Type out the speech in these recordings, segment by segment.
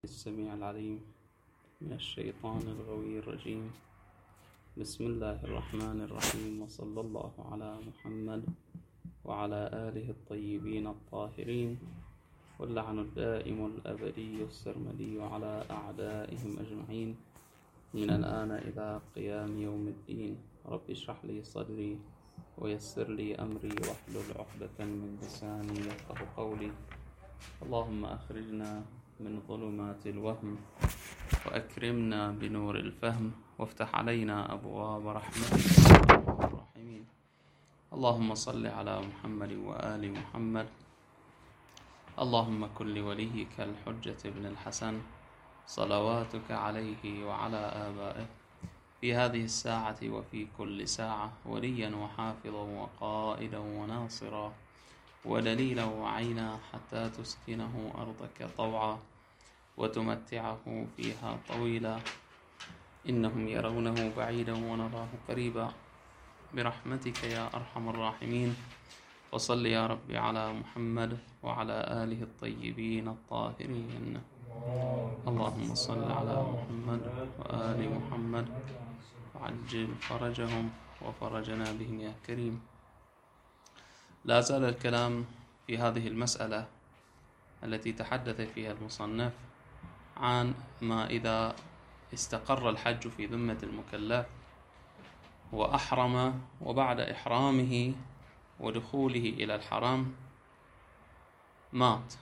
السميع العليم من الشيطان الغوي الرجيم. بسم الله الرحمن الرحيم، وصلى الله على محمد وعلى آله الطيبين الطاهرين، واللعن الدائم الأبدي السرمدي على أعدائهم أجمعين من الآن إلى قيام يوم الدين. رب اشرح لي صدري ويسر لي أمري واحلل عقدة من لساني يفقه قولي. اللهم أخرجنا من ظلمات الوهم وأكرمنا بنور الفهم وافتح علينا أبواب رحمتك يا أرحم الراحمين. اللهم صل على محمد وآل محمد. اللهم كن لوليك الحجة بن الحسن صلواتك عليه وعلى آبائه في هذه الساعة وفي كل ساعة وليا وحافظا وقائدا وناصرا ودليلا وعينا، حتى تسكنه أرضك طوعا وتمتعه فيها طويلا. إنهم يرونه بعيدا ونراه قريبا برحمتك يا أرحم الراحمين. وصل يا رب على محمد وعلى آله الطيبين الطاهرين. اللهم صل على محمد وآل محمد وعجل فرجهم وفرجنا بهم يا كريم. لا زال الكلام في هذه المسألة التي تحدث فيها المصنف عن ما إذا استقر الحج في ذمة المكلف وأحرم، وبعد إحرامه ودخوله إلى الحرم مات،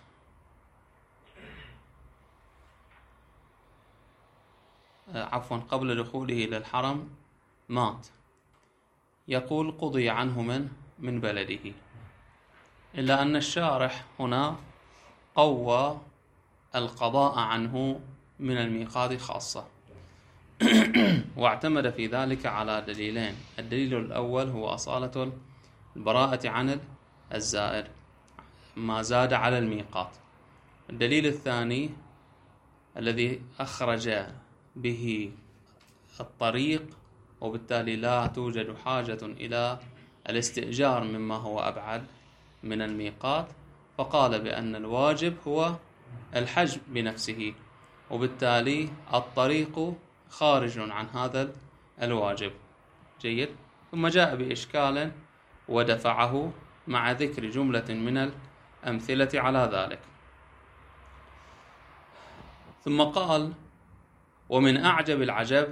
قبل دخوله إلى الحرم مات، يقول قضي عنه من بلده. إلا أن الشارح هنا قوى القضاء عنه من الميقات خاصة واعتمد في ذلك على دليلين. الدليل الأول هو أصالة البراءة عن الزائر، ما زاد على الميقات. الدليل الثاني الذي أخرج به الطريق، وبالتالي لا توجد حاجة إلى الاستئجار مما هو أبعد من الميقات، فقال بأن الواجب هو الحج بنفسه، وبالتالي الطريق خارج عن هذا الواجب. جيد. ثم جاء بإشكال ودفعه مع ذكر جملة من الأمثلة على ذلك. ثم قال: ومن أعجب العجب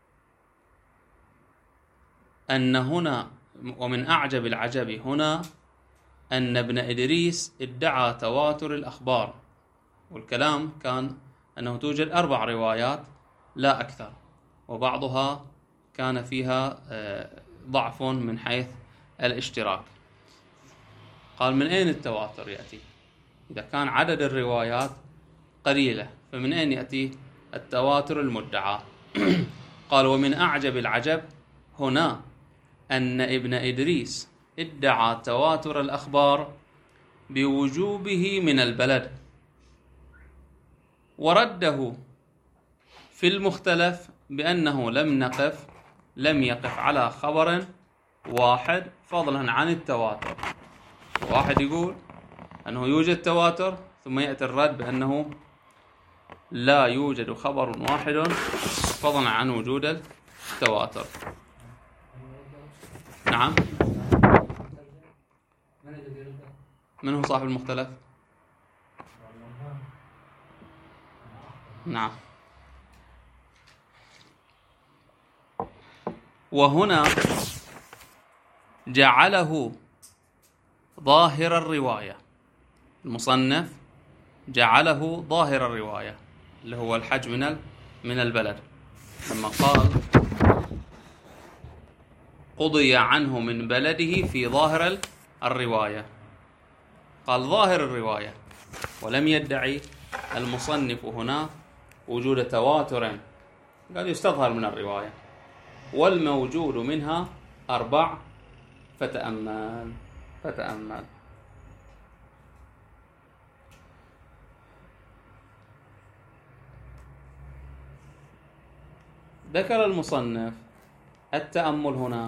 هنا أن ابن إدريس ادعى تواتر الأخبار، والكلام كان أنه توجد 4 روايات لا أكثر، وبعضها كان فيها ضعف من حيث الاشتراك. قال: من أين التواتر يأتي؟ إذا كان عدد الروايات قليلة فمن أين يأتي التواتر المدعى؟ قال: ومن أعجب العجب هنا أن ابن إدريس ادعى تواتر الأخبار بوجوبه من البلد، ورده في المختلف بأنه لم يقف على خبر واحد فضلا عن التواتر. واحد يقول أنه يوجد تواتر، ثم يأتي الرد بأنه لا يوجد خبر واحد فضلا عن وجود التواتر. نعم. من هو صاحب المختلف؟ نعم. وهنا جعله ظاهر الرواية، المصنف جعله ظاهر الرواية اللي هو الحج من البلد، لما قال قضي عنه من بلده في ظاهر الرواية. قال ظاهر الرواية، ولم يدعي المصنف هنا وجود تواتر، قال يستظهر من الرواية، والموجود منها 4. فتأمل. ذكر المصنف التأمل هنا،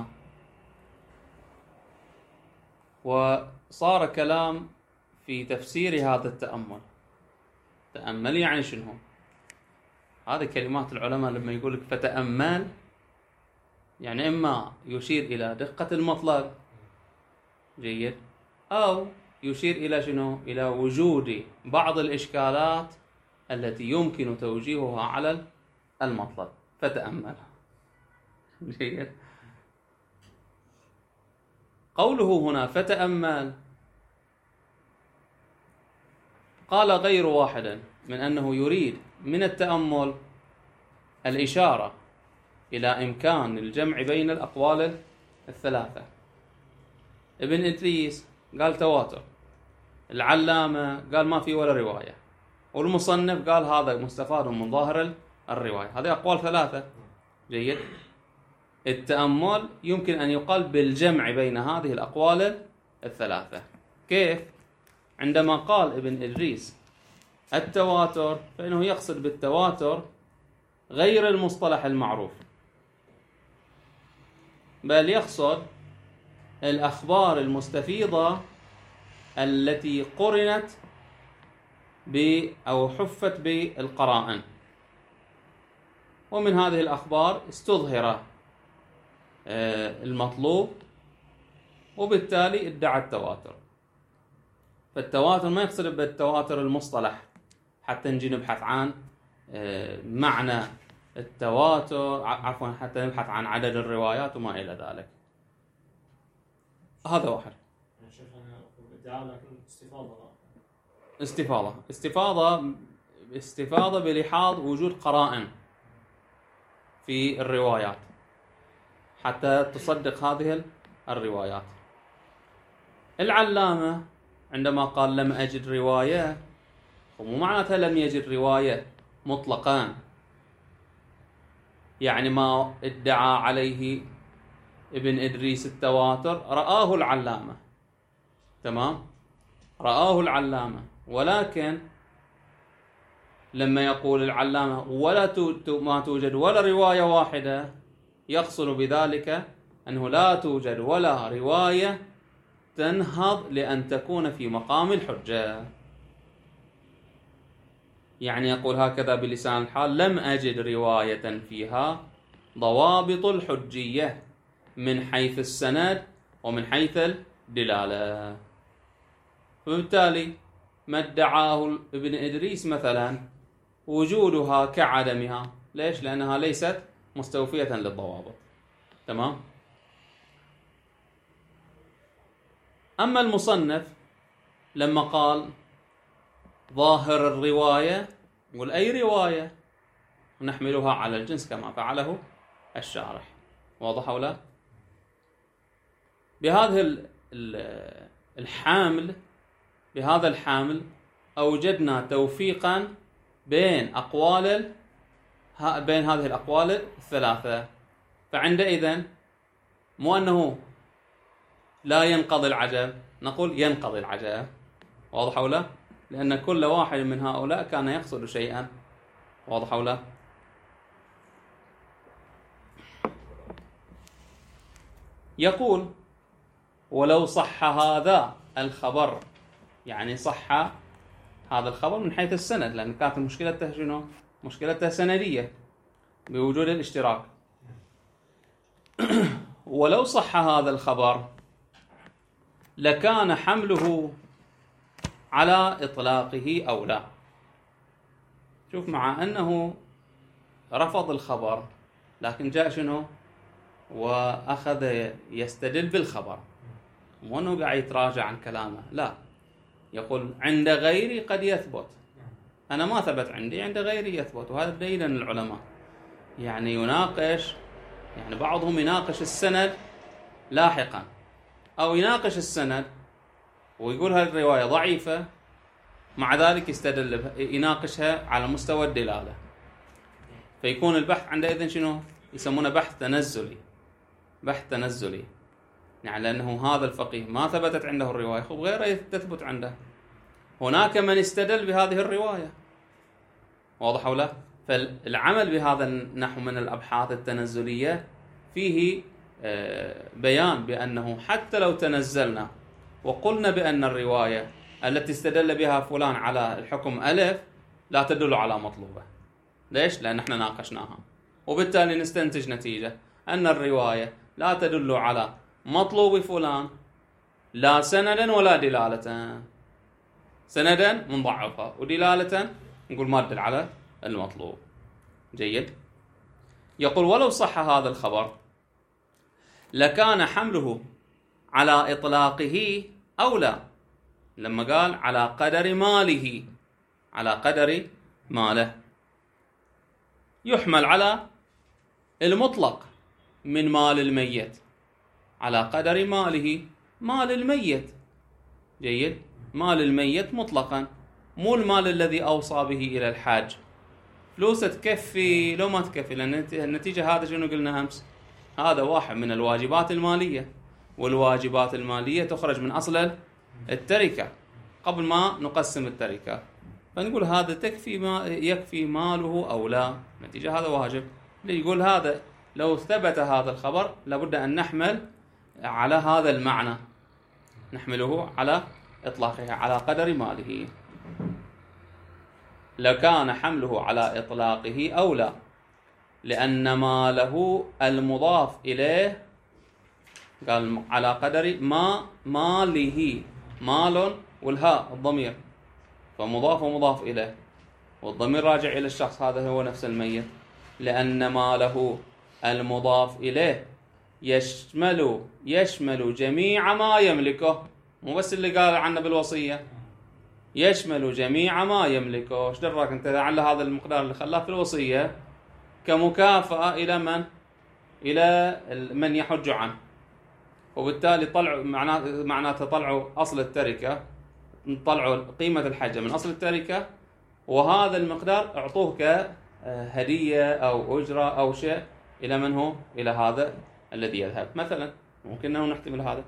وصار كلام في تفسير هذا التأمل. تأمل يعني شنو؟ هذه كلمات العلماء لما يقول لك فتأمل، يعني إما يشير إلى دقة المطلب، جيد، أو يشير إلى شنو؟ إلى وجود بعض الإشكالات التي يمكن توجيهها على المطلب، فتأمل. جيد. قوله هنا فتأمل، قال غير واحد من أنه يريد من التأمل الإشارة إلى إمكان الجمع بين الأقوال الثلاثة. ابن إدريس قال تواتر، العلامة قال ما في ولا رواية، والمصنف قال هذا مستفاد من ظاهر الرواية. هذه أقوال ثلاثة. جيد. التأمل يمكن أن يقال بالجمع بين هذه الأقوال الثلاثة. كيف؟ عندما قال ابن إدريس التواتر، فإنه يقصد بالتواتر غير المصطلح المعروف، بل يقصد الأخبار المستفيضة التي قرنت أو حفت بالقرائن، ومن هذه الأخبار استظهر المطلوب، وبالتالي ادعى التواتر. فالتواتر ما يقصد بالتواتر المصطلح حتى نجي نبحث عن معنى التواتر، عفوا حتى نبحث عن عدد الروايات وما إلى ذلك. هذا واحد. استفاضة بلحاظ وجود قرائن في الروايات حتى تصدق هذه الروايات. العلامة عندما قال لم أجد رواية، ومو معناتها لم يجد رواية مطلقا، يعني ما ادعى عليه ابن إدريس التواتر رآه العلامة، تمام، رآه العلامة، ولكن لما يقول العلامة ما توجد ولا رواية واحدة، يقصد بذلك أنه لا توجد ولا رواية تنهض لأن تكون في مقام الحجة. يعني يقول هكذا بلسان الحال: لم أجد رواية فيها ضوابط الحجية من حيث السند ومن حيث الدلالة. وبالتالي ما ادعاه ابن إدريس مثلا وجودها كعدمها. ليش؟ لأنها ليست مستوفية للضوابط. تمام. أما المصنف لما قال ظاهر الرواية، يقول أي رواية، ونحملها على الجنس كما فعله الشارح. واضح أو لا؟ بهذا الحامل أوجدنا توفيقا بين هذه الأقوال الثلاثة. فعندئذ مو أنه لا ينقضي العجب، نقول ينقضي العجب. واضح أو لا؟ لأن كل واحد من هؤلاء كان يقصد شيئا. واضح أو لا؟ يقول: ولو صح هذا الخبر، يعني صح هذا الخبر من حيث السند، لأن كانت مشكلته شنو؟ مشكلته سندية بوجود الاشتراك. ولو صح هذا الخبر لكان حمله على إطلاقه أولى. شوف، مع أنه رفض الخبر لكن جاء شنو؟ وأخذ يستدل بالخبر، مو أنه قاعد يتراجع عن كلامه، لا، يقول عند غيري قد يثبت، أنا ما ثبت عندي، عند غيري يثبت. وهذا دليل العلماء، يعني يناقش، يعني بعضهم يناقش السند لاحقا، أو يناقش السند ويقول هذه الرواية ضعيفة، مع ذلك يستدل يناقشها على مستوى الدلالة، فيكون البحث عندئذ شنو؟ يسمونه بحث تنزلي. بحث تنزلي، يعني لأنه هذا الفقيه ما ثبتت عنده الرواية، خب غيره تثبت عنده. هناك من استدل بهذه الرواية. واضح أو لا؟ فالعمل بهذا النحو من الأبحاث التنزلية فيه بيان بأنه حتى لو تنزلنا وقلنا بأن الرواية التي استدل بها فلان على الحكم ألف لا تدل على مطلوبة. ليش؟ لأن احنا ناقشناها، وبالتالي نستنتج نتيجة أن الرواية لا تدل على مطلوب فلان لا سندا ولا دلالة. سندا منضعفها، ودلالة نقول ما تدل على المطلوب. جيد. يقول ولو صح هذا الخبر لكان حمله على إطلاقه أولى. لما قال على قدر ماله، على قدر ماله، يحمل على المطلق من مال الميت، على قدر ماله، مال الميت. جيد. مال الميت مطلقا، مو المال الذي أوصى به إلى الحاج. فلوسه تكفي لو ما تكفي، لأن النتيجة هذا شنو قلنا أمس؟ هذا واحد من الواجبات المالية، والواجبات المالية تخرج من أصل التركة قبل ما نقسم التركة، فنقول هذا تكفي ما يكفي ماله أو لا. نتيجة هذا واجب. يقول هذا لو ثبت هذا الخبر لابد أن نحمل على هذا المعنى، نحمله على إطلاقه على قدر ماله. لكان حمله على إطلاقه أولى، لأن ماله المضاف إليه، قال على قدر ما ماله، مال والهاء الضمير، فمضاف ومضاف إليه، والضمير راجع إلى الشخص، هذا هو نفس الميت. لأن ماله المضاف إليه يشمل جميع ما يملكه، مو بس اللي قال عنه بالوصية، يشمل جميع ما يملكه. ايش دراك انت لعل هذا المقدار اللي خلاه في الوصية كمكافأة إلى من؟ إلى من يحج عنه، وبالتالي طلعوا معناته طلعوا أصل التركة، طلعوا قيمة الحجة من أصل التركة، وهذا المقدار أعطوه كهدية أو أجرة أو شيء إلى من هو؟ إلى هذا الذي يذهب. مثلا ممكن أنه نحتمل هذا.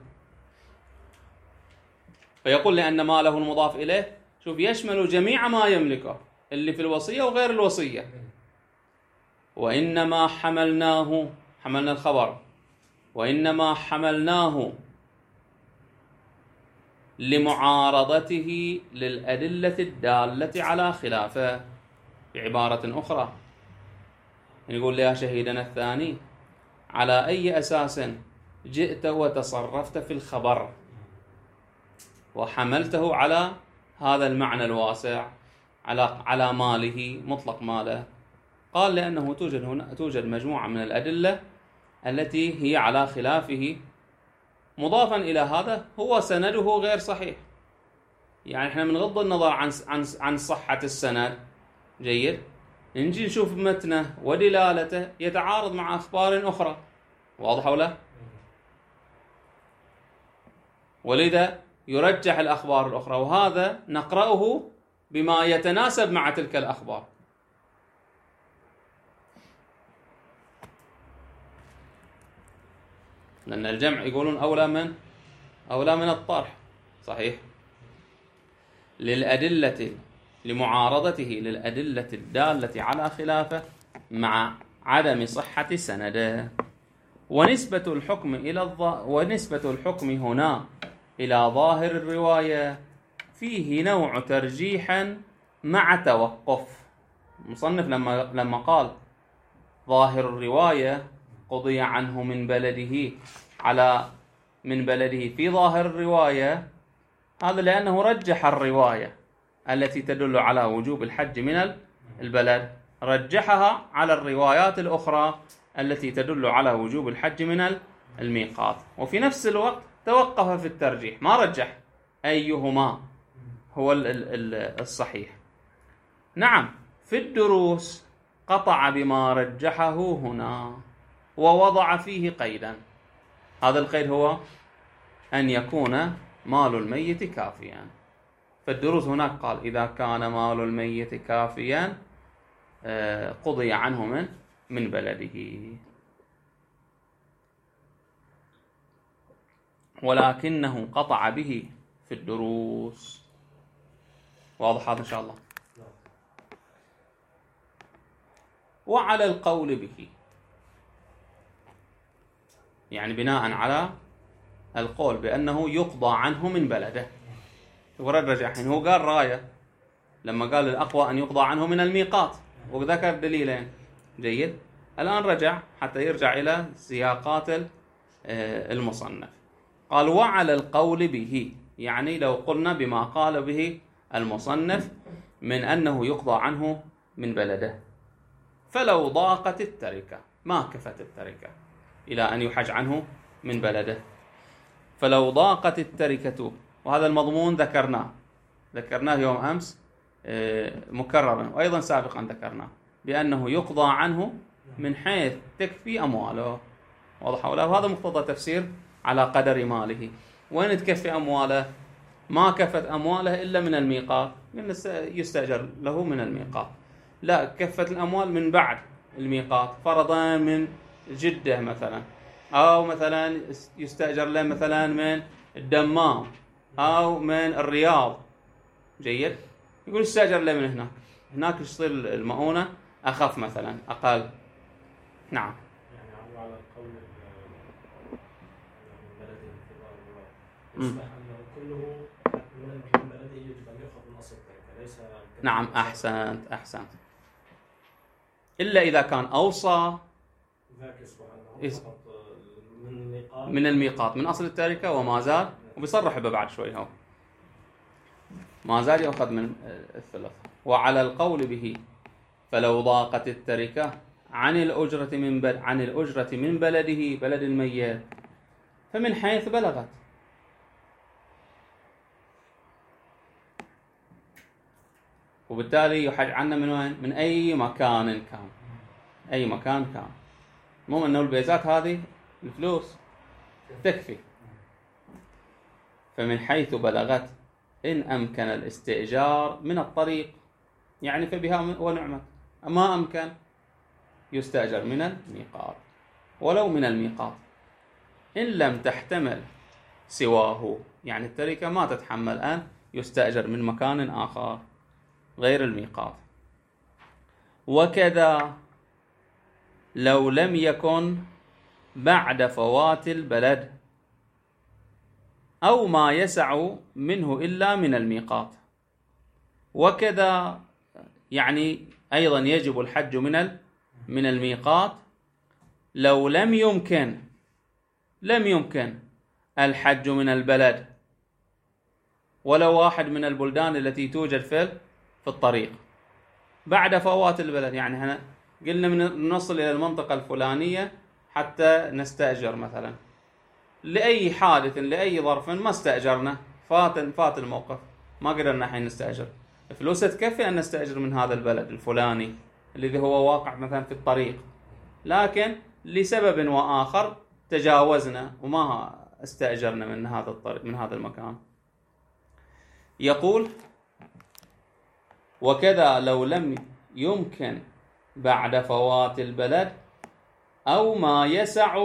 فيقول لأن ماله المضاف إليه شوف يشمل جميع ما يملكه، اللي في الوصية وغير الوصية. وإنما حملنا الخبر، وإنما حملناه لمعارضته للأدلة الدالة على خلافه. بعبارة أخرى يقول يا شهيدنا الثاني، على أي أساس جئت وتصرفت في الخبر وحملته على هذا المعنى الواسع، على ماله، مطلق ماله؟ قال لأنه توجد مجموعة من الأدلة التي هي على خلافه، مضافا إلى هذا هو سنده غير صحيح. يعني احنا من غض النظر عن صحة السند، جيد، نجي نشوف متنه ودلالته يتعارض مع أخبار أخرى، واضح ولا؟ ولذا يرجح الأخبار الأخرى، وهذا نقرأه بما يتناسب مع تلك الأخبار. لأن الجمع يقولون أولى من الطرح، صحيح، لمعارضته للأدلة الدالة على خلافه مع عدم صحة سنده. ونسبة الحكم هنا إلى ظاهر الرواية فيه نوع ترجيح مع توقف. مصنف لما قال ظاهر الرواية قضي عنه من بلده في ظاهر الرواية، هذا لأنه رجح الرواية التي تدل على وجوب الحج من البلد، رجحها على الروايات الأخرى التي تدل على وجوب الحج من الميقات، وفي نفس الوقت توقف في الترجيح، ما رجح أيهما هو الصحيح. نعم، في الدروس قطع بما رجحه هنا ووضع فيه قيدا. هذا القيد هو أن يكون مال الميت كافيا. فالدروس هناك قال إذا كان مال الميت كافيا قضي عنه من بلده، ولكنه قطع به في الدروس. واضح هذا إن شاء الله؟ وعلى القول به، يعني بناء على القول بأنه يقضى عنه من بلده. ورجح هو قال راية لما قال الأقوى أن يقضى عنه من الميقات، وذكر دليلين. جيد. الآن رجع حتى يرجع إلى سياقات المصنف. قال وعلى القول به، يعني لو قلنا بما قال به المصنف من أنه يقضى عنه من بلده، فلو ضاقت التركة، ما كفت التركة إلى أن يحج عنه من بلده، فلو ضاقت التركة، وهذا المضمون ذكرناه يوم أمس مكررا، وأيضا سابقا ذكرناه بأنه يقضى عنه من حيث تكفي أمواله. واضح ولا؟ وهذا مقتضى تفسير على قدر ماله. وين تكفي أمواله؟ ما كفت أمواله إلا من الميقات، يستأجر له من الميقات. لا، كفت الأموال من بعد الميقات، فرضا من جدة مثلا، أو مثلا يستأجر له مثلا من الدمام أو من الرياض. جيد. يقول استأجر له من هناك يصير المؤونة أخف مثلا، أقل. نعم. يعني على القول من بلده أنه كله من بلده يجب أن يأخذ من أصل التركة، ليس. نعم، أحسنت. إلا إذا كان أوصى من الميقات من أصل التركة وما زال، وبيصرح بعد شوي هو ما زال يأخذ من الثلث. وعلى القول به فلو ضاقت التركة عن الأجرة من بلده، بلد الميت، فمن حيث بلغت، وبالتالي يحج عنا من وين؟ من أي مكان كان. المهم أنه البيزات هذه الفلوس تكفي. فمن حيث بلغت إن أمكن الاستئجار من الطريق، يعني فبها ونعمت. ما أمكن يستأجر من الميقات، ولو من الميقات، إن لم تحتمل سواه، يعني التركة ما تتحمل أن يستأجر من مكان آخر غير الميقات. وكذا لو لم يكن بعد فوات البلد أو ما يسع منه إلا من الميقات. وكذا يعني أيضا يجب الحج من الميقات لو لم يمكن الحج من البلد، ولو واحد من البلدان التي توجد في الطريق بعد فوات البلد. يعني هنا قلنا من نصل إلى المنطقة الفلانية حتى نستأجر مثلا، لأي حادث لأي ظرف ما استأجرنا، فات الموقف، ما قدرنا الحين نستأجر. فلوس تكفي أن نستأجر من هذا البلد الفلاني الذي هو واقع مثلا في الطريق، لكن لسبب وآخر تجاوزنا وما استأجرنا من هذا الطريق، من هذا المكان. يقول وكذا لو لم يمكن بعد فوات البلد أو ما يسع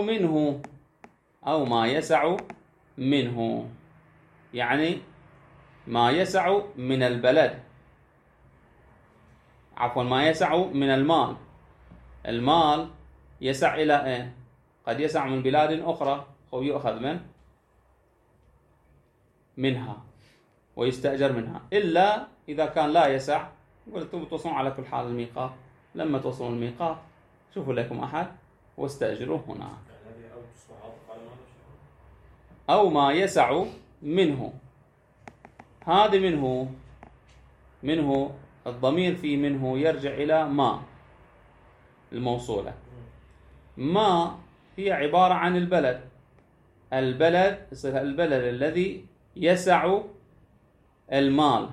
منه، يعني ما يسع من البلد، عفوا ما يسع من المال يسع إلى أين؟ قد يسع من بلاد أخرى ويؤخذ منها ويستأجر منها، إلا إذا كان لا يسع. قلت توصلون على كل حال الميقات، لما توصلون الميقات شوفوا لكم أحد واستأجروه هنا. أو ما يسع منه، هذا منه الضمير في منه يرجع إلى ما الموصولة. ما هي عبارة عن البلد الذي يسع المال،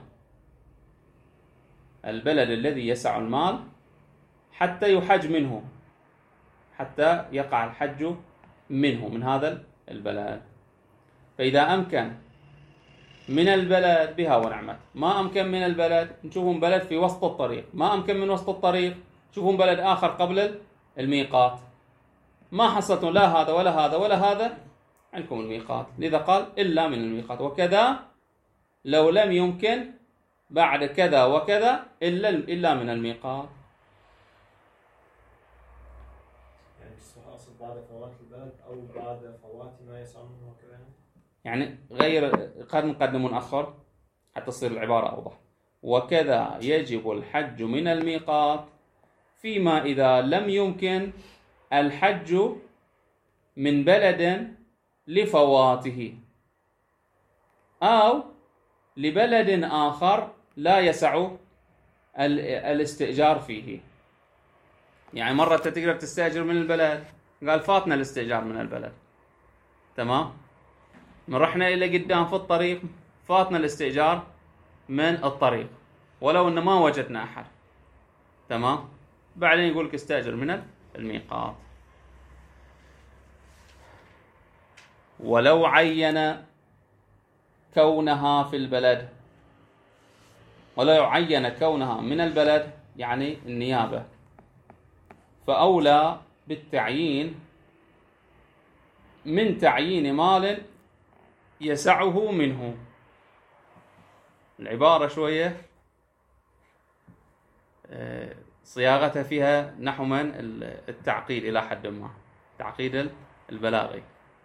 حتى يحج منه، حتى يقع الحج منه، من هذا البلد. فإذا أمكن من البلد بها ونعمت، ما أمكن من البلد نشوفهم بلد في وسط الطريق، ما أمكن من وسط الطريق نشوفهم بلد آخر قبل الميقات، ما حصلتم لا هذا ولا هذا ولا هذا، عندكم الميقات. لذا قال إلا من الميقات. وكذا لو لم يمكن بعد كذا وكذا إلا من الميقات. يعني أقصد بعد فوات البلد أو بعد فوات ما يسع منه وكذا، يعني غير قد نقدم ونأخر حتى تصير العبارة أوضح. وكذا يجب الحج من الميقات فيما إذا لم يمكن الحج من بلد لفواته أو لبلد آخر لا يسع الاستئجار فيه. يعني مرة تقدر تستأجر من البلد، قال فاتنا الاستئجار من البلد، تمام، من رحنا إلى قدام في الطريق فاتنا الاستئجار من الطريق ولو أن ما وجدنا أحد، تمام، بعدين يقول لك استأجر من الميقات. ولو عين كونها في البلد، ولو عين كونها من البلد يعني النيابة، فأولى بالتعيين من تعيين مال يسعه منه. العبارة شوية صياغتها فيها نحو من التعقيد إلى حد ما، تعقيد البلاغي.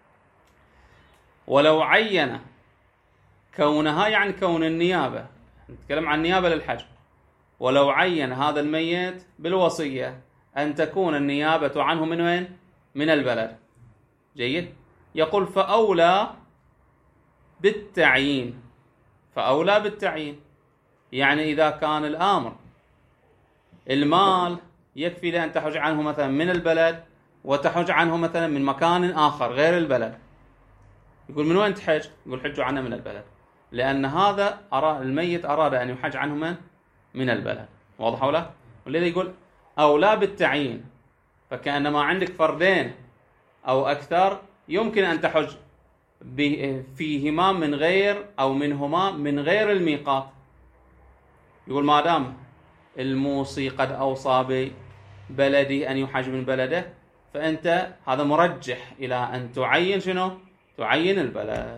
ولو عين كونها يعني كون النيابة، نتكلم عن النيابة للحج، ولو عين هذا الميت بالوصية أن تكون النيابة عنه من وين؟ من البلد. جيد. يقول فأولى بالتعيين، فأولى بالتعيين يعني إذا كان الآمر المال يكفي لأن تحج عنه مثلا من البلد وتحج عنه مثلا من مكان آخر غير البلد، يقول من وين تحج؟ يقول حجوا عنه من البلد، لأن هذا الميت أراد أن يحج عنه من البلد. واضح ولا؟ والذي يقول أولى بالتعيين، فكأنما عندك فردين أو أكثر يمكن أن تحج فيهما من غير أو منهما من غير الميقات. يقول ما دام الموصي قد أوصى ببلده أن يحج من بلده، فأنت هذا مرجح إلى أن تعين شنو؟ تعين البلد.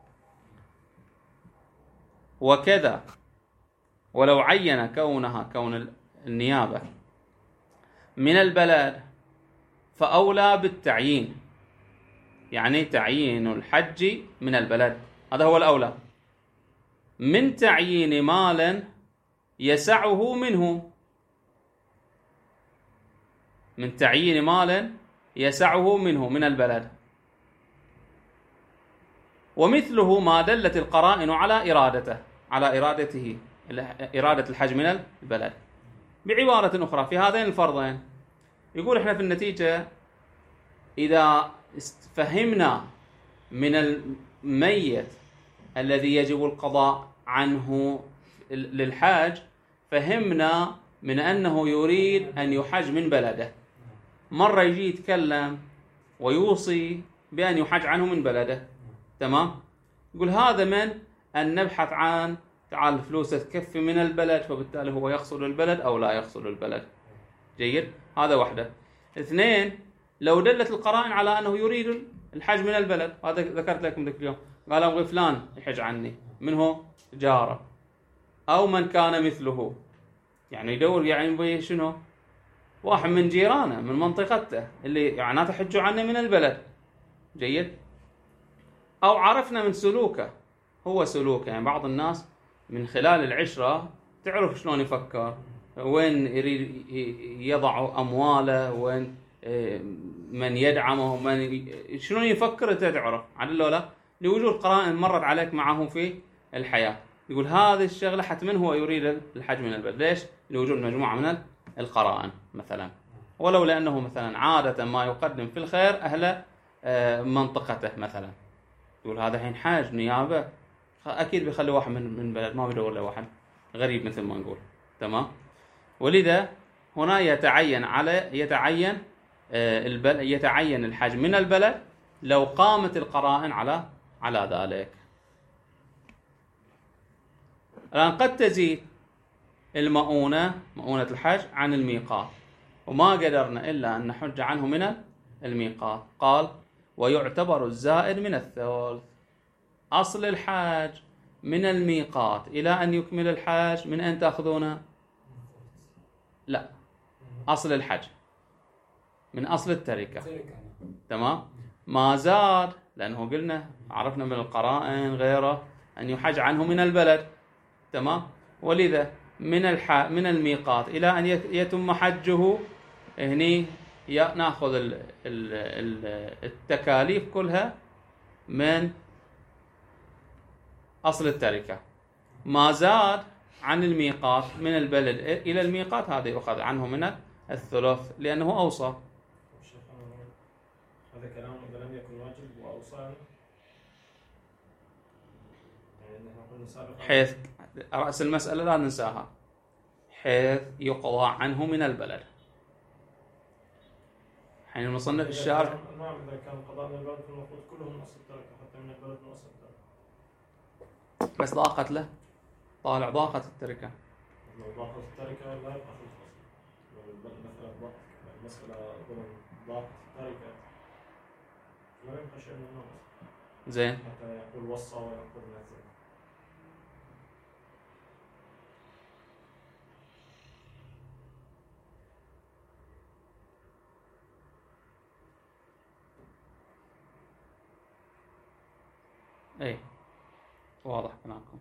وكذا ولو عين كونها كون النيابة من البلد فأولى بالتعيين، يعني تعيين الحج من البلد، هذا هو الأولى، من تعيين مال يسعه منه، من تعيين مال يسعه منه من البلد. ومثله ما دلت القرائن على إرادته، على إرادته، إرادة الحج من البلد. بعبارة أخرى في هذين الفرضين يقول إحنا في النتيجة إذا فهمنا من الميت الذي يجب القضاء عنه للحاج، فهمنا من أنه يريد أن يحج من بلده. مرة يجي يتكلم ويوصي بأن يحج عنه من بلده، تمام، يقول هذا من أن نبحث عن تعال فلوسه تكفي من البلد، فبالتالي هو يقصد البلد أو لا يقصد البلد. جيد. هذا واحدة. اثنين، لو دلت القرائن على أنه يريد الحج من البلد، هذا ذكرت لكم ذاك اليوم، قال أبغى فلان يحج عني، من هو؟ جاره أو من كان مثله، يعني يدور يعني شنو؟ واحد من جيرانه من منطقته اللي يعني تحجوا عنه من البلد. جيد. أو عرفنا من سلوكه، هو سلوكه، يعني بعض الناس من خلال العشرة تعرف شلون يفكر، وين يريد يضع أمواله، وين من يدعمه، ومن شلون يفكر أنت تعرف عدل ولا؟ لوجود قرائن مرت عليك معه في الحياة. يقول هذه الشغلة حتما هو يريد الحج من البلد. ليش؟ لوجود مجموعة من القرائن مثلا، ولو لأنه مثلا عادة ما يقدم في الخير أهل منطقته مثلا. يقول هذا حين حاج نيابة، أكيد بيخلي واحد من بلد، ما بيدور له واحد غريب مثل ما نقول، تمام. ولذا هنا يتعين الحج من البلد لو قامت القرائن على ذلك. الآن قد تزيد مؤونة الحج عن الميقات، وما قدرنا إلا أن نحج عنه من الميقات. قال ويعتبر الزائد من الثلث. أصل الحاج من الميقات إلى أن يكمل الحاج من أين تأخذونه؟ لا، أصل الحج من أصل التركة، تمام. ما زاد لأنه قلنا عرفنا من القرائن غيره أن يحج عنه من البلد، تمام. ولذا من الميقات إلى أن يتم حجه، هني نأخذ التكاليف كلها من أصل التركة. ما زاد عن الميقات من البلد إلى الميقات هذا يؤخذ عنه من الثلث لأنه أوصى. هذا كلام إذا لم يكن واجب وأوصى، يعني نحن قلنا سابقا حيث رأس المسألة لا ننساها، حيث يقضى عنه من البلد. حين المصنف الشارع نعم إذا كان قضاء من البلد فالمفروض كله من أصل التركة، حتى من البلد من أصل التركة. بس ضاقت له، طالع ضاقت التركة. لو ضاقت التركة لا يبقى خلص مثلا المسألة ضمن ضاقت التركة لا يبقى شيء من الناس. زين. حتى يقول وصى ويقول نزل. اي واضح كلامكم.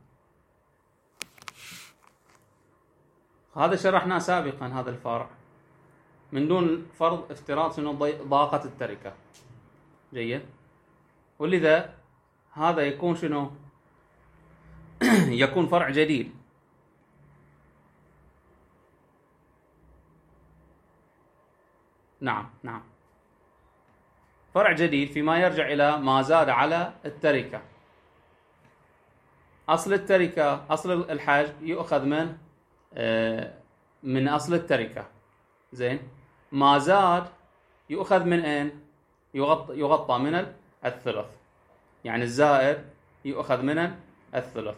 هذا شرحناه سابقا، هذا الفرع من دون فرض افتراض شنو ضاقت التركة. جيد. ولذا هذا يكون شنو يكون فرع جديد. نعم فرع جديد فيما يرجع إلى ما زاد على التركة. أصل التركة، أصل الحاج يؤخذ من أصل التركة. زين. ما زاد يؤخذ من أين؟ يغطى من الثلث، يعني الزائد يؤخذ من الثلث،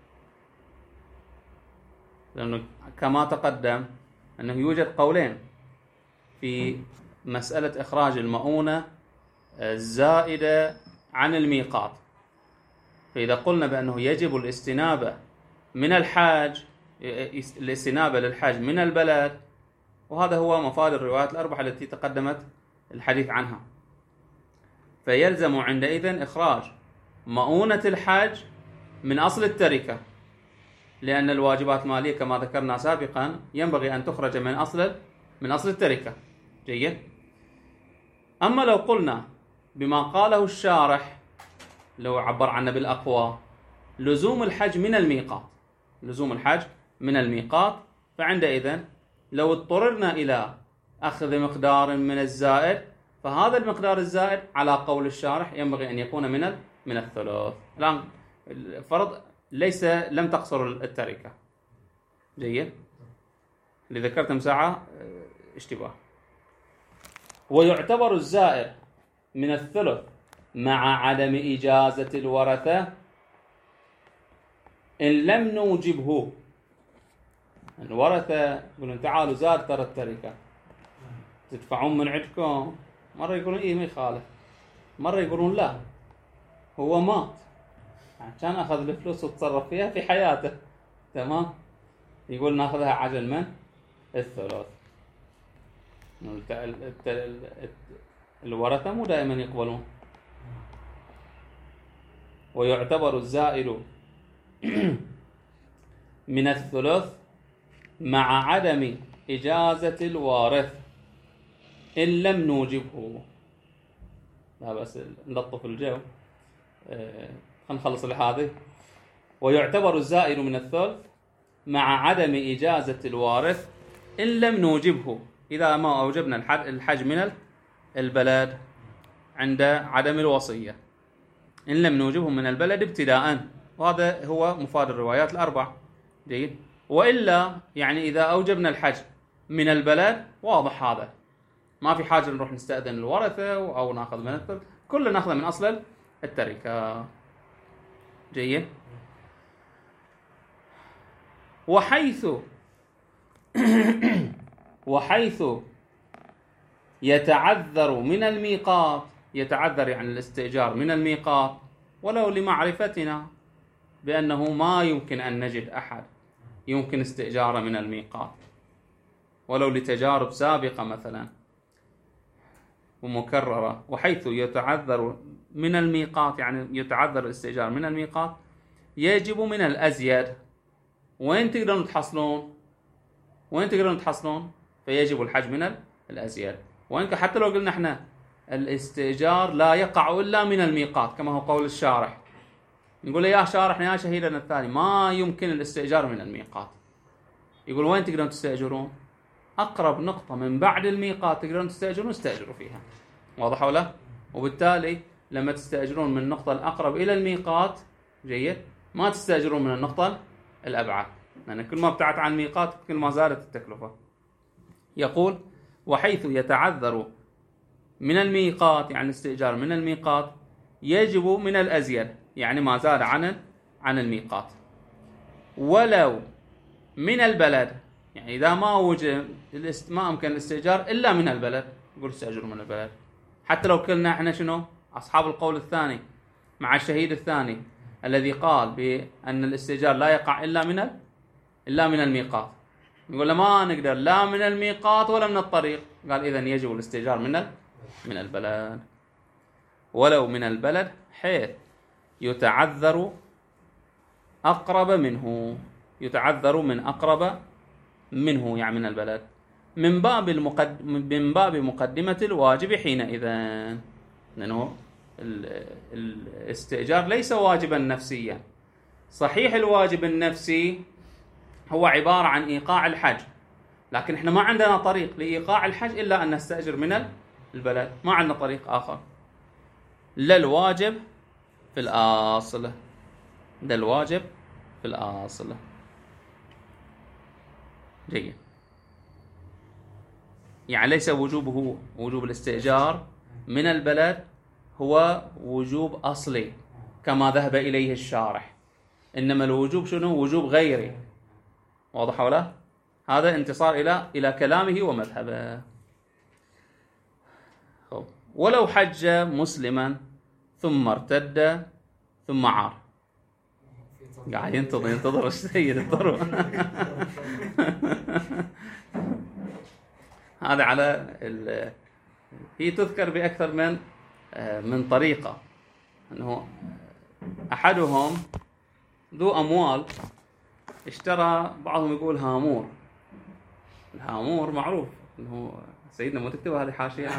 لأنه كما تقدم أنه يوجد قولين في مسألة إخراج المؤونة الزائدة عن الميقات. فإذا قلنا بأنه يجب الاستنابة من الحاج، الاستنابة للحاج من البلد، وهذا هو مفاد الروايات الأربعة التي تقدمت الحديث عنها، فيلزم عندئذ إخراج مؤونة الحاج من أصل التركة، لأن الواجبات المالية كما ذكرنا سابقا ينبغي أن تخرج من أصل التركة. جيد. أما لو قلنا بما قاله الشارح، لو عبر عنه بالأقوى، لزوم الحج من الميقات، فعندئذ لو اضطررنا إلى أخذ مقدار من الزائد، فهذا المقدار الزائد على قول الشارح ينبغي أن يكون من الثلث. الآن فرض لم تقصر التركة. جيد. اللي ذكرت ساعة اشتباه. ويعتبر الزائد من الثلث مع عدم إجازة الورثة إن لم نوجبه. الورثة يقولون تعالوا زاد ترى التركة، تدفعون من عندكم. مرة يقولون إيه ما يخالف، مرة يقولون لا هو مات عشان أخذ الفلوس وتصرف فيها في حياته. تمام. يقول ناخذها عجل من الثلث. الورثة مو دائما يقبلون. ويعتبر الزائد من الثلث مع عدم إجازة الوارث إن لم نوجبه. لا بس نلطف الجو، نخلص هذه. ويعتبر الزائد من الثلث مع عدم إجازة الوارث إن لم نوجبه، إذا ما أوجبنا الحج من البلد عند عدم الوصية، إن لم نوجبه من البلد ابتداء. وهذا هو مفاد الروايات الأربع. جيد. وإلا يعني إذا أوجبنا الحج من البلد واضح هذا ما في حاجة نروح نستأذن الورثة أو نأخذ من الثلث، كله نأخذ من أصل التركة. جيد. وحيث يتعذر من الميقات، يتعذر يعني الاستئجار من الميقات، ولو لمعرفتنا بأنه ما يمكن أن نجد أحد يمكن استئجاره من الميقات، ولو لتجارب سابقة مثلا ومكررة. وحيث يتعذر من الميقات يعني يتعذر الاستئجار من الميقات، يجب من الأزيد وين تقدرون تحصلون؟ وين تقدرون تحصلون؟ فيجب الحج من الأزيد. وإن حتى لو قلنا احنا الاستئجار لا يقع إلا من الميقات كما هو قول الشارح، نقول له يا شارح يا شهيدنا الثاني ما يمكن الاستئجار من الميقات. يقول وين تقدرون تستأجرون؟ أقرب نقطة من بعد الميقات تقدرون تستأجرون استأجروا فيها. واضح ولا؟ وبالتالي لما تستأجرون من النقطة الأقرب إلى الميقات جيد، ما تستأجرون من النقطة الأبعد، لأن يعني كل ما ابتعدت عن الميقات كل ما زادت التكلفة. يقول وحيث يتعذر من الميقات، يعني الاستئجار من الميقات، يجب من الأزيد، يعني ما زاد عن الميقات. ولو من البلد، يعني إذا ما وجد ما أمكن الاستئجار إلا من البلد، يقول استأجروا من البلد. حتى لو كلنا احنا شنو أصحاب القول الثاني مع الشهيد الثاني الذي قال بأن الاستئجار لا يقع إلا من الميقات، يقول له ما نقدر لا من الميقات ولا من الطريق، قال إذن يجب الاستئجار من البلد. ولو من البلد حيث يتعذر أقرب منه، يتعذر من أقرب منه يعني من البلد، من باب مقدمة الواجب حينئذ، لأنه الاستئجار ليس واجبا نفسيا. صحيح الواجب النفسي هو عبارة عن إيقاع الحج، لكن احنا ما عندنا طريق لإيقاع الحج إلا أن نستأجر من البلد، ما عندنا طريق آخر. لا الواجب في الأصل، ده الواجب في الأصل. جيد، يعني ليس وجوب الاستئجار من البلد هو وجوب أصلي كما ذهب إليه الشارح، إنما الوجوب شنو؟ وجوب غيري. واضح ولا؟ هذا انتصار إلى كلامه ومذهبه. ولو حج مسلما ثم ارتد ثم عار، قاعد ينتظر السيد الضرب. هذا على هي تذكر بأكثر من طريقة، أنه أحدهم ذو أموال اشترى، بعضهم يقول هامور. الهامور معروف أنه سيدنا مو تكتب هذه حاشية.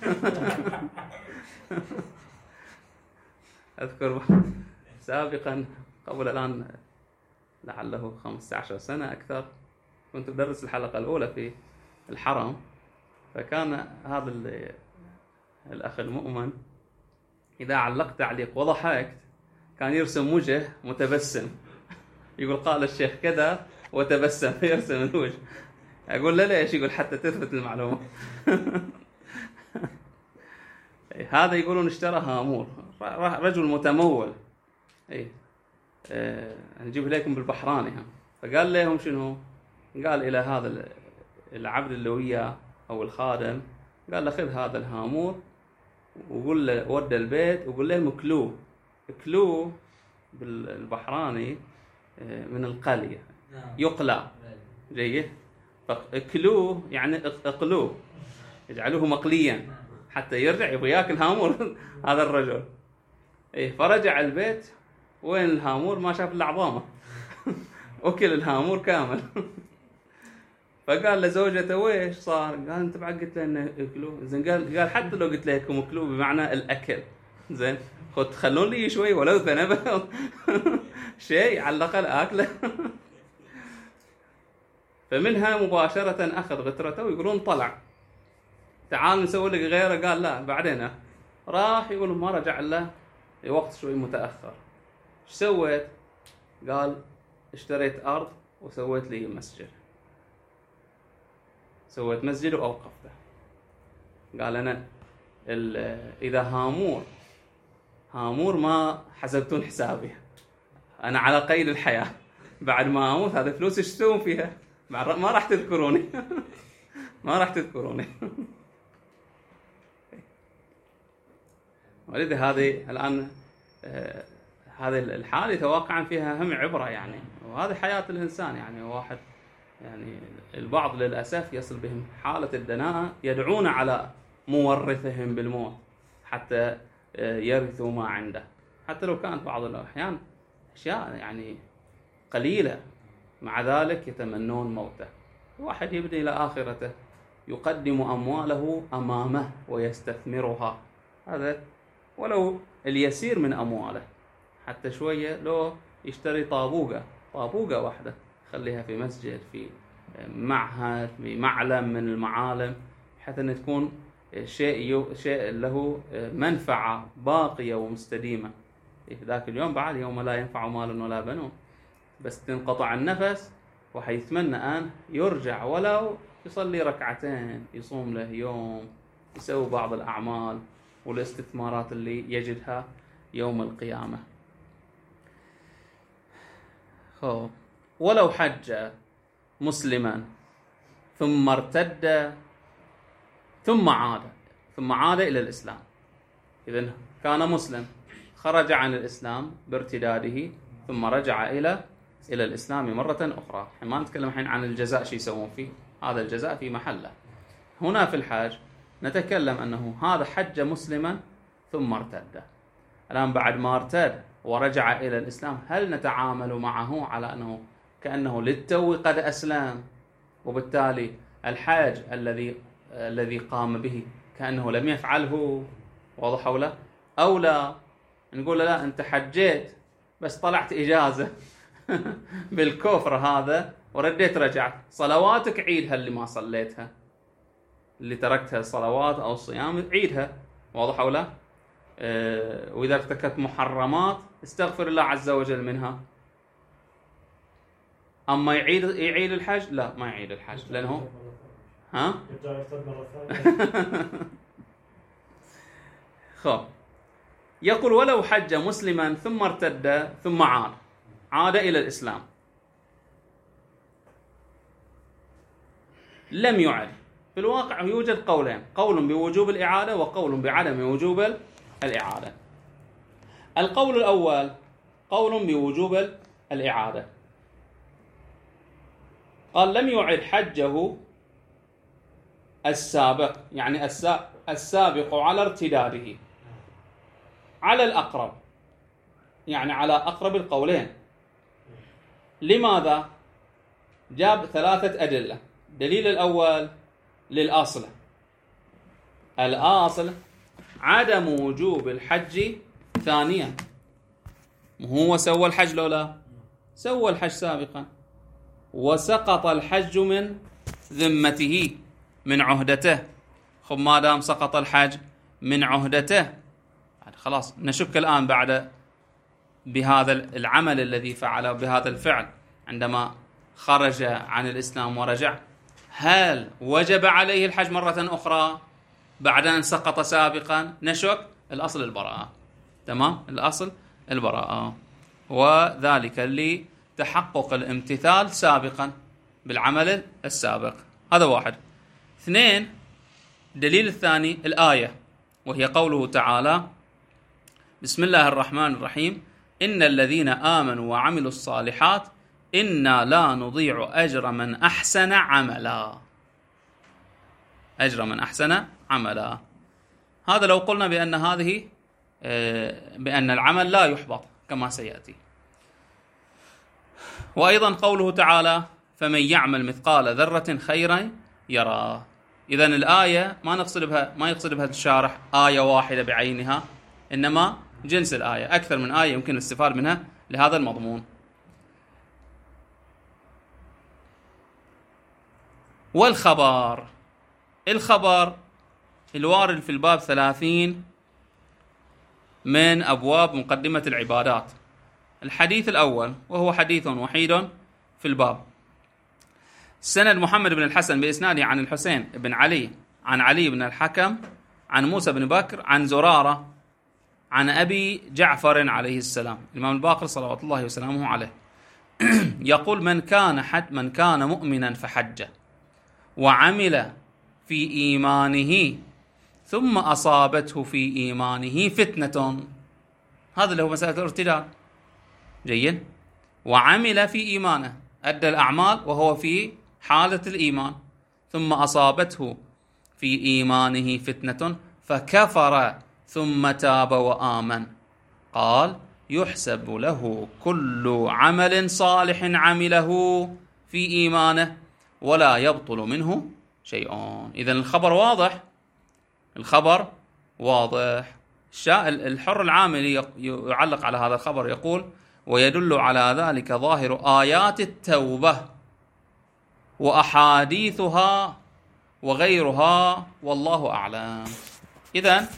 أذكر سابقا قبل الآن لعله 15 سنة أكثر، كنت أدرس الحلقة الأولى في الحرم، فكان هذا الأخ المؤمن إذا علقت تعليق وضحكت كان يرسم وجه متبسم، يقول قال الشيخ كذا وتبسم، يرسم الوجه. أقول له ليش؟ يقول حتى تثبت المعلومة. هذا يقولون اشترى هامور، رجل متمول، نجيب إليكم بالبحراني. فقال لهم شنو؟ قال إلى هذا العبد اللي وياه أو الخادم، قال له خذ هذا الهامور وقول له ود البيت وقول له مكلوه. كلوه بالبحراني من القلية، يقلى. جيد، فكلوه يعني اقلوه، اجعلوه مقليا حتى يرجع يبغى ياكل هامور هذا الرجل. فرجع البيت، وين الهامور؟ ما شاف الا عظامه. اكل الهامور كامل. فقال لزوجته ويش صار؟ قال انت بعد قلت له انه اكلوه. زين قال حتى لو قلت لكم اكلوه بمعنى الاكل، زين خلون لي شوي ولو ذنبه شيء على الاقل اكله. فمنها مباشرة اخذ غترته، ويقولون طلع تعال نسوي لك غيره. قال لا بعدين. راح يقول ما رجع له وقت شوي متاخر. ايش سويت؟ قال اشتريت ارض وسويت لي مسجد، سويت مسجد واوقفته. قال انا اذا هامور ما حسبتون حسابي، انا على قيد الحياه، بعد ما اموت هذه فلوس ايش تسوون فيها؟ ما راح تذكروني. ما راح تذكروني. ولذا هذه الان هذه الحالة يتوقع فيها هم عبرة يعني، وهذه حياة الإنسان يعني. واحد يعني البعض للأسف يصل بهم حالة الدناءة، يدعون على مورثهم بالموت حتى يرثوا ما عنده، حتى لو كانت بعض الأحيان أشياء يعني قليلة مع ذلك يتمنون موته. واحد يبني إلى آخرته، يقدم أمواله أمامه ويستثمرها، هذا ولو اليسير من أمواله، حتى شوية لو يشتري طابوقة واحدة خليها في مسجد، في معهد، في معلم من المعالم، حتى أن تكون شيء له منفعة باقية ومستديمة. في ذاك اليوم بعد يوم لا ينفع مال ولا بنون، بس تنقطع النفس وحيتمنى أن يرجع، ولو يصلي ركعتين، يصوم له يوم، يسوي بعض الأعمال والاستثمارات اللي يجدها يوم القيامة. ولو حج مسلما ثم ارتد ثم عاد إلى الإسلام. إذن كان مسلم، خرج عن الإسلام بارتداده، ثم رجع إلى الإسلام مرة أخرى. ما نتكلم الحين عن الجزاء شو يسوون فيه، هذا الجزاء في محله. هنا في الحج نتكلم أنه هذا حج مسلما ثم ارتد. الآن بعد ما ارتد ورجع إلى الإسلام، هل نتعامل معه على أنه كأنه للتو قد أسلم، وبالتالي الحج الذي قام به كأنه لم يفعله؟ واضح ولا؟ أو لا نقول لا، أنت حجيت بس طلعت إجازة بالكفر هذا ورديت رجعت، صلواتك عيدها اللي ما صليتها، اللي تركتها الصلوات أو الصيام عيدها، واضح ولا؟ وإذا ارتكبت محرمات استغفر الله عز وجل منها. أما يعيد الحج؟ لا، ما يعيد الحج، لأنه يرجع يرتد مرة ثانية. خب، يقول ولو حج مسلما ثم ارتد ثم عاد إلى الإسلام، لم يعد. في الواقع يوجد قولين، قول بوجوب الإعادة وقول بعدم وجوب الإعادة. القول الأول قول بوجوب الإعادة، قال لم يعد حجه السابق، يعني السابق على ارتداده، على الأقرب، يعني على أقرب القولين. لماذا؟ جاب 3 أدلة. دليل الأول للأصل، الأصل عدم وجوب الحج ثانيا. هو سوى الحج لو لا؟ سوى الحج سابقا، وسقط الحج من ذمته، من عهدته. خب، ما دام سقط الحج من عهدته، خلاص نشك الآن بعد بهذا العمل الذي فعله، بهذا الفعل عندما خرج عن الإسلام ورجع، هل وجب عليه الحج مرة أخرى بعد أن سقط سابقا؟ نشك. الأصل البراءة، تمام، الأصل البراءة، وذلك لتحقق الامتثال سابقا بالعمل السابق. هذا واحد. 2، دليل الثاني الآية، وهي قوله تعالى: بسم الله الرحمن الرحيم، إن الذين آمنوا وعملوا الصالحات إنا لا نضيع أجر من أحسن عملا. أجر من أحسن عملا، هذا لو قلنا بأن بأن العمل لا يحبط كما سيأتي. وأيضا قوله تعالى: فمن يعمل مثقال ذرة خيرا يراه. إذن الآية ما يقصد بها الشارح آية واحدة بعينها، إنما جنس الآية، أكثر من آية يمكن الاستفادة منها لهذا المضمون. والخبر، الخبر الوارد في الباب 30 من أبواب مقدمة العبادات. الحديث الأول، وهو حديث وحيد في الباب، سند محمد بن الحسن بإسناده عن الحسين بن علي عن علي بن الحكم عن موسى بن بكر عن زرارة عن أبي جعفر عليه السلام، الإمام الباقر صلوات الله وسلامه عليه، يقول: من كان مؤمنا فحج وعمل في إيمانه ثم أصابته في إيمانه فتنة، هذا اللي هو مسألة الارتداد. جيد. وعمل في إيمانه، أدى الأعمال وهو في حالة الإيمان، ثم أصابته في إيمانه فتنة فكفر ثم تاب وآمن، قال: يحسب له كل عمل صالح عمله في إيمانه ولا يبطل منه شيء. إذن الخبر واضح، الخبر واضح. الحر العاملي يعلق على هذا الخبر يقول: ويدل على ذلك ظاهر آيات التوبة وأحاديثها وغيرها والله أعلم. إذن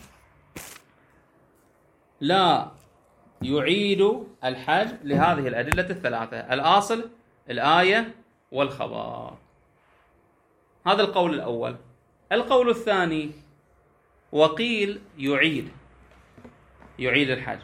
لا يعيد الحج لهذه الأدلة الثلاثة: الأصل، الآية، والخبر. هذا القول الأول. القول الثاني: وقيل يعيد الحج.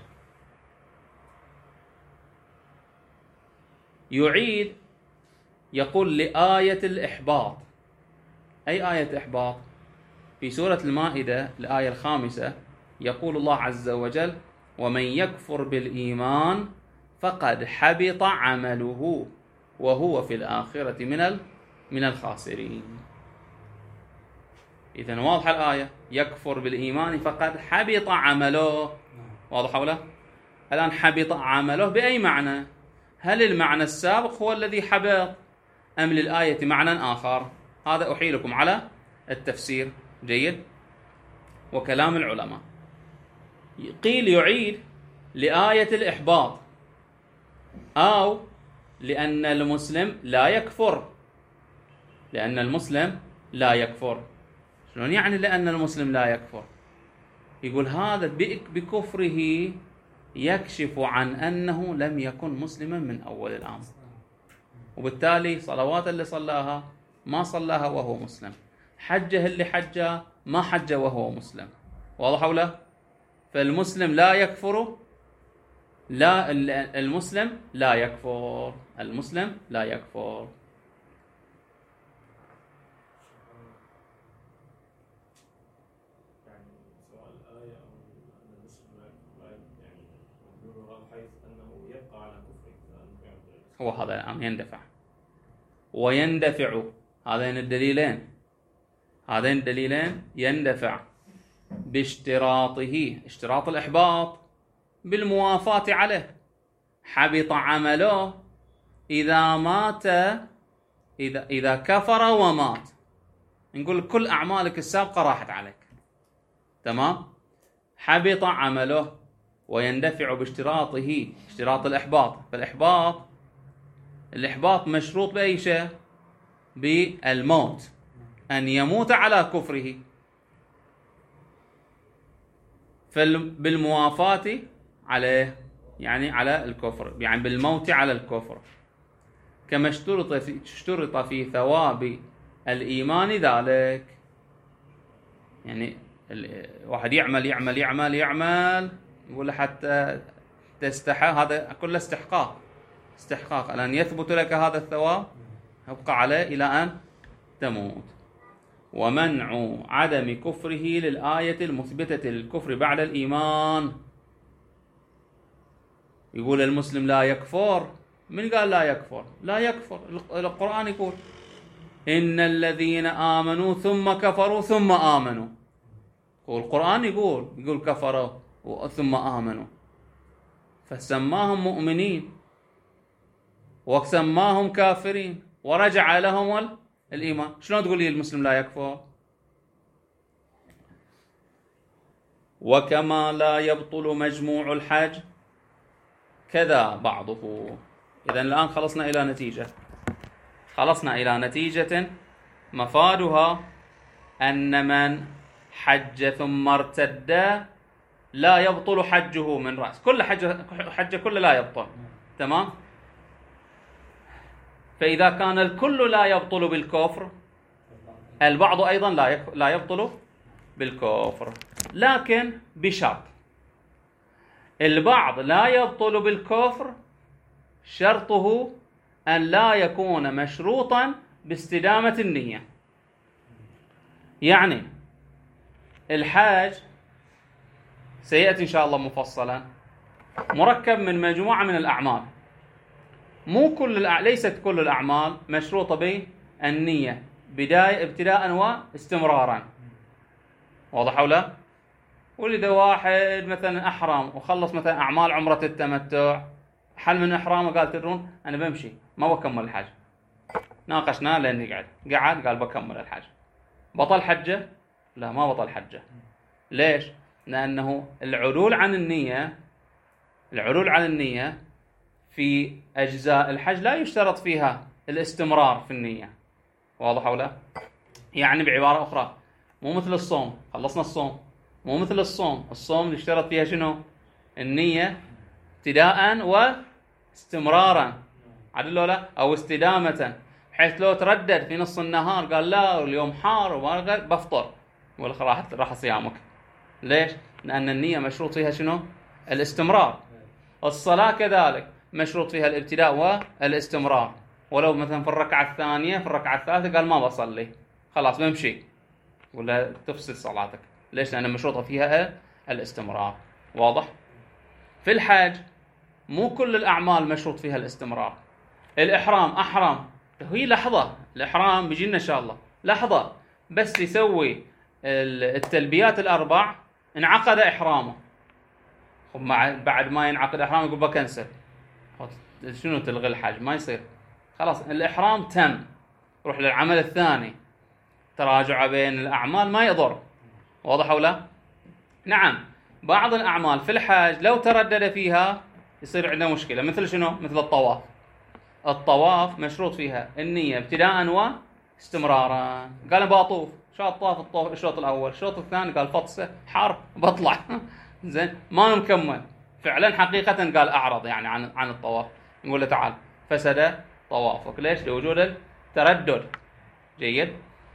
يعيد يقول لآية الإحباط. أي آية إحباط؟ في سورة المائدة الآية 5 يقول الله عز وجل: ومن يكفر بالإيمان فقد حبط عمله وهو في الآخرة من الخاسرين. إذن واضحة الآية: يكفر بالإيمان فقد حبط عمله. واضح ولا؟ الآن حبط عمله بأي معنى؟ هل المعنى السابق هو الذي حبط أم للآية معنى آخر؟ هذا أحيلكم على التفسير. جيد؟ وكلام العلماء. قيل يعيد لآية الإحباط، أو لأن المسلم لا يكفر. لأن المسلم لا يكفر. شلون يعني لأن المسلم لا يكفر؟ يقول هذا بكفره يكشف عن أنه لم يكن مسلما من أول الأمر، وبالتالي صلوات اللي صلاها ما صلاها وهو مسلم، حجه اللي حجه ما حجه وهو مسلم. واضح ولا؟ فالمسلم لا يكفر. لا، المسلم لا يكفر. المسلم لا يكفر. يعني سواء الآية أو أن المسلم لا يعني مدلول حيث أنه يبقى على كفره. هو هذا الآن يندفع ويندفع. هذين الدليلين يندفع باشتراطه، اشتراط الإحباط، بالموافاة عليه. حبط عمله إذا مات، إذا كفر ومات، نقول كل أعمالك السابقة راحت عليك. تمام؟ حبط عمله ويندفع باشتراطه، اشتراط الإحباط. فالإحباط مشروط بأي شيء؟ بالموت، أن يموت على كفره. بالموافاة عليه يعني على الكفر، يعني بالموت على الكفر، كما اشترط في ثواب الإيمان ذلك. يعني واحد يعمل يقول حتى تستحق، هذا كله استحقاق الآن يثبت لك هذا الثواب، يبقى عليه إلى أن تموت. ومنع عدم كفره للآية المثبتة للكفر بعد الإيمان. يقول المسلم لا يكفر. من قال لا يكفر؟ لا يكفر. القرآن يقول إن الذين آمنوا ثم كفروا ثم آمنوا. والقرآن يقول كفروا ثم آمنوا، فسماهم مؤمنين وسماهم كافرين ورجع لهم الإيمان. شلون تقول لي المسلم لا يكفر؟ وكما لا يبطل مجموع الحج كذا بعضه. إذن الآن خلصنا إلى نتيجة مفادها أن من حج ثم ارتد لا يبطل حجه من رأس. كل حج كله لا يبطل. تمام؟ فإذا كان الكل لا يبطل بالكفر، البعض أيضا لا يبطل بالكفر، لكن بشرط: البعض لا يبطل بالكفر شرطه أن لا يكون مشروطا باستدامة النية. يعني الحاج سيأتي إن شاء الله مفصلا، مركب من مجموعة من الأعمال. ليست كل الأعمال مشروطة بالنية ابتداء واستمرارا. واضح ولا؟ ولد واحد مثلا أحرم وخلص مثلا أعمال عمرة التمتع، حل من إحرامه قال تدرون أنا بمشي ما بكمل الحج. ناقشناه لين يقعد، قال بكمل الحج. بطل حجه؟ لا ما بطل حجه. ليش؟ لأنه العدول عن النية في أجزاء الحج لا يشترط فيها الاستمرار في النية. واضح أو لا؟ يعني بعبارة أخرى مو مثل الصوم، خلصنا الصوم، مو مثل الصوم يشترط فيها شنو؟ النية ابتداء واستمرارا، عدل ولا؟ أو استدامة، بحيث لو تردد في نص النهار قال لا اليوم حار وما بفطر، ولا راح صيامك. ليش؟ لأن النية مشروط فيها شنو؟ الاستمرار. الصلاة كذلك مشروط فيها الابتداء والاستمرار، ولو مثلا في الركعة الثانية في الركعة الثالثة قال ما بصلي خلاص بمشي، ولا تفسد صلاتك. ليش؟ لأن مشروطة فيها الاستمرار. واضح؟ في الحج مو كل الأعمال مشروط فيها الاستمرار. الإحرام أحرم، هي لحظة، الإحرام بيجينا إن شاء الله لحظة، بس يسوي التلبيات الأربع انعقد إحرامه، بعد ما ينعقد إحرامه يقول بكنسل، شنو تلغي الحج؟ ما يصير، خلاص الإحرام تم، روح للعمل الثاني. تراجع بين الأعمال ما يضر. واضح أو لا؟ نعم بعض الأعمال في الحج لو تردد فيها يصير عنده مشكلة، مثل شنو؟ مثل الطواف. الطواف مشروط فيها النية ابتداء واستمرارا. قال بطوف، شو الطواف الشوط الأول، الشوط الثاني قال فطسة حار بطلع زين ما مكمل، فعلا حقيقة قال أعرض يعني عن الطواف، نقول له تعال فسد طوافك. ليش؟ لوجود التردد. جيد.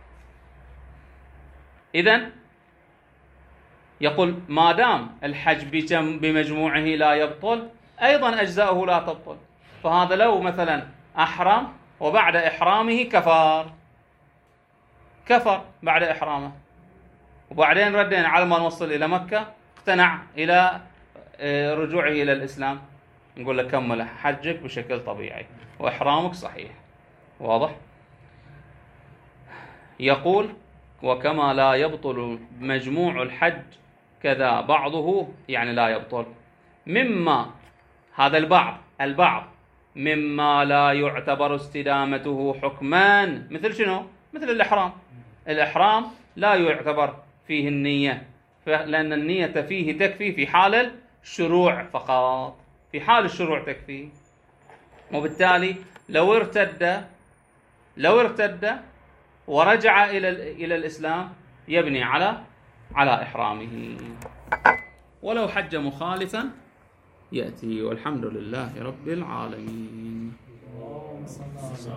إذن يقول ما دام الحج بمجموعه لا يبطل، أيضا أجزاؤه لا تبطل. فهذا لو مثلا أحرم وبعد إحرامه كفر بعد إحرامه، وبعدين ردنا على ما نوصل إلى مكة اقتنع إلى رجوعه إلى الإسلام، نقول له كمل حجك بشكل طبيعي وإحرامك صحيح. واضح؟ يقول وكما لا يبطل مجموع الحج كذا بعضه، يعني لا يبطل مما، هذا البعض مما لا يعتبر استدامته حكمان. مثل شنو؟ مثل الإحرام لا يعتبر فيه النية، لأن النية فيه تكفي في حال الشروع فقط، في حال الشروع تكفي. وبالتالي لو ارتد ورجع إلى الإسلام يبني على إحرامه. ولو حج مخالفا يأتي. والحمد لله رب العالمين.